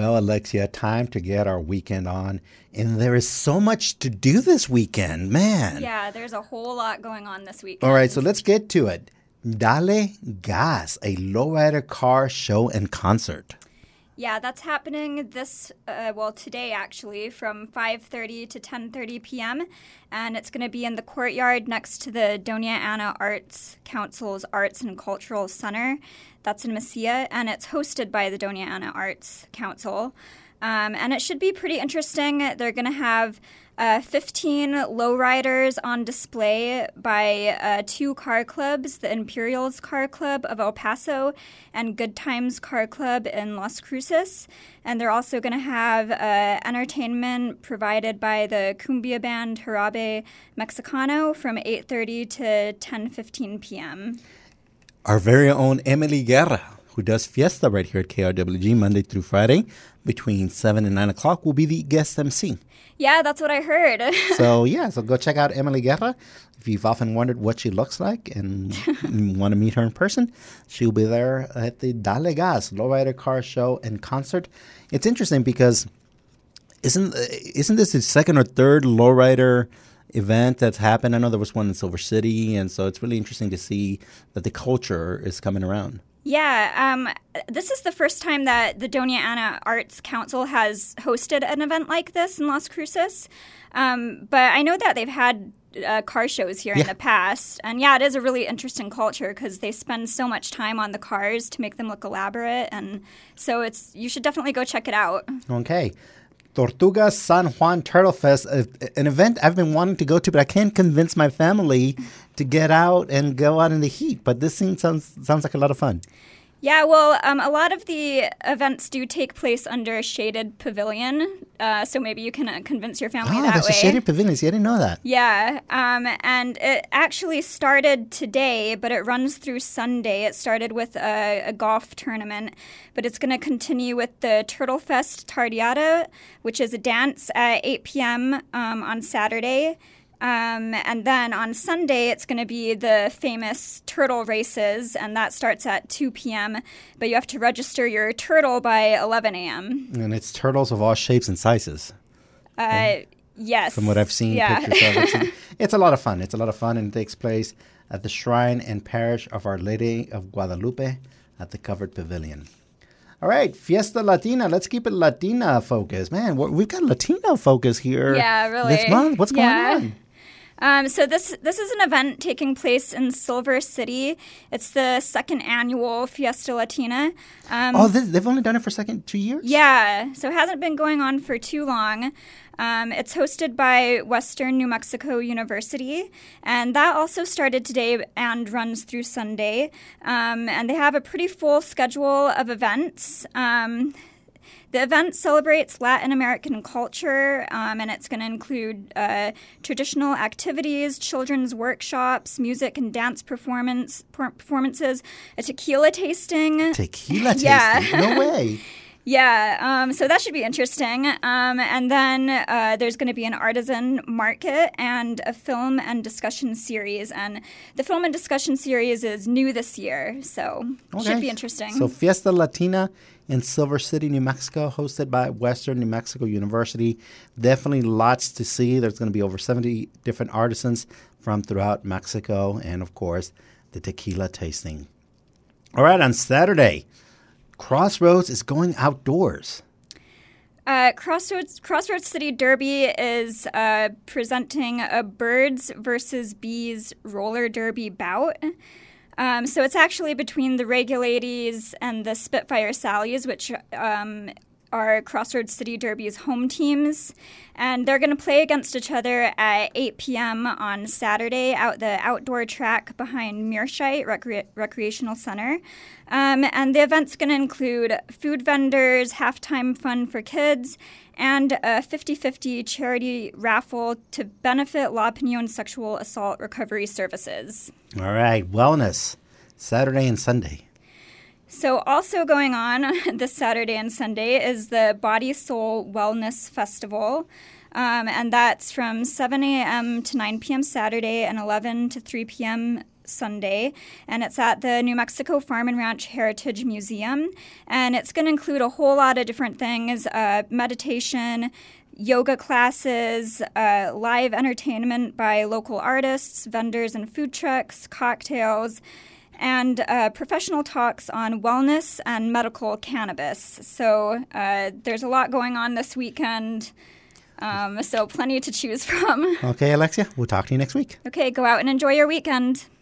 Well, Alexia, time to get our weekend on. And there is so much to do this weekend, man. Yeah, there's a whole lot going on this weekend. All right, so let's get to it. Dale Gas, a lowrider car show and concert. Yeah, that's happening today actually, from 5:30 to 10:30 p.m. And it's going to be in the courtyard next to the Doña Ana Arts Council's Arts and Cultural Center. That's in Mesilla, and it's hosted by the Doña Ana Arts Council. And it should be pretty interesting. They're going to have 15 lowriders on display by two car clubs, the Imperials Car Club of El Paso and Good Times Car Club in Las Cruces. And they're also going to have entertainment provided by the cumbia band Jarabe Mexicano from 8:30 to 10:15 p.m. Our very own Emily Guerra, who does Fiesta right here at KRWG Monday through Friday between 7 and 9 o'clock, will be the guest MC. Yeah, that's what I heard. So go check out Emily Guerra. If you've often wondered what she looks like and you want to meet her in person, she'll be there at the Dale Gas Lowrider Car Show and Concert. It's interesting because isn't this the second or third lowrider event that's happened? I know there was one in Silver City, and so it's really interesting to see that the culture is coming around. Yeah, this is the first time that the Doña Ana Arts Council has hosted an event like this in Las Cruces. But I know that they've had car shows here in the past. And yeah, it is a really interesting culture because they spend so much time on the cars to make them look elaborate. And so you should definitely go check it out. Okay. Tortuga San Juan Turtle Fest, an event I've been wanting to go to, but I can't convince my family to get out and go out in the heat. But this thing sounds like a lot of fun. Yeah, well, a lot of the events do take place under a shaded pavilion, so maybe you can convince your family that way. Oh, there's a shaded pavilion. See, I didn't know that. Yeah, and it actually started today, but it runs through Sunday. It started with a golf tournament, but it's going to continue with the Turtle Fest Tardeada, which is a dance at 8 p.m. On Saturday. And then on Sunday, it's going to be the famous turtle races, and that starts at 2 p.m., but you have to register your turtle by 11 a.m. And it's turtles of all shapes and sizes. Yes. From what I've seen pictures of. It's a lot of fun. It's a lot of fun, and it takes place at the Shrine and Parish of Our Lady of Guadalupe at the Covered Pavilion. All right, Fiesta Latina. Let's keep it Latina focused. Man, we've got Latino focus here. Yeah, really. This month. What's going on? So this is an event taking place in Silver City. It's the second annual Fiesta Latina. They've only done it for 2 years? Yeah, so it hasn't been going on for too long. It's hosted by Western New Mexico University, and that also started today and runs through Sunday. And they have a pretty full schedule of events. The event celebrates Latin American culture, and it's going to include traditional activities, children's workshops, music and dance performances, a tequila tasting. Tequila tasting? Yeah. No way. Yeah, so that should be interesting. And then there's going to be an artisan market and a film and discussion series. And the film and discussion series is new this year, so it should be interesting. So Fiesta Latina in Silver City, New Mexico, hosted by Western New Mexico University. Definitely lots to see. There's going to be over 70 different artisans from throughout Mexico, and, of course, the tequila tasting. All right, on Saturday, Crossroads is going outdoors. Crossroads City Derby is presenting a birds versus bees roller derby bout. So it's actually between the Reguladies and the Spitfire Sallies, which are Crossroads City Derby's home teams. And they're going to play against each other at 8 p.m. on Saturday at the outdoor track behind Mearshite Recreational Center. And the event's going to include food vendors, halftime fun for kids, and a 50-50 charity raffle to benefit La Piñon Sexual Assault Recovery Services. All right, wellness, Saturday and Sunday. So also going on this Saturday and Sunday is the Body Soul Wellness Festival. And that's from 7 a.m. to 9 p.m. Saturday and 11 to 3 p.m. Sunday, and it's at the New Mexico Farm and Ranch Heritage Museum. And it's going to include a whole lot of different things, meditation, yoga classes, live entertainment by local artists, vendors and food trucks, cocktails, and professional talks on wellness and medical cannabis. So there's a lot going on this weekend, so plenty to choose from. Okay, Alexia, we'll talk to you next week. Okay, go out and enjoy your weekend.